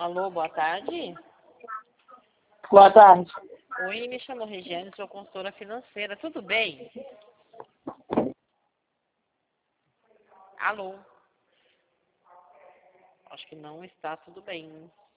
Alô, boa tarde. Boa tarde. Oi, me chamo Regiane, sou consultora financeira. Tudo bem? Alô? Acho que não está tudo bem.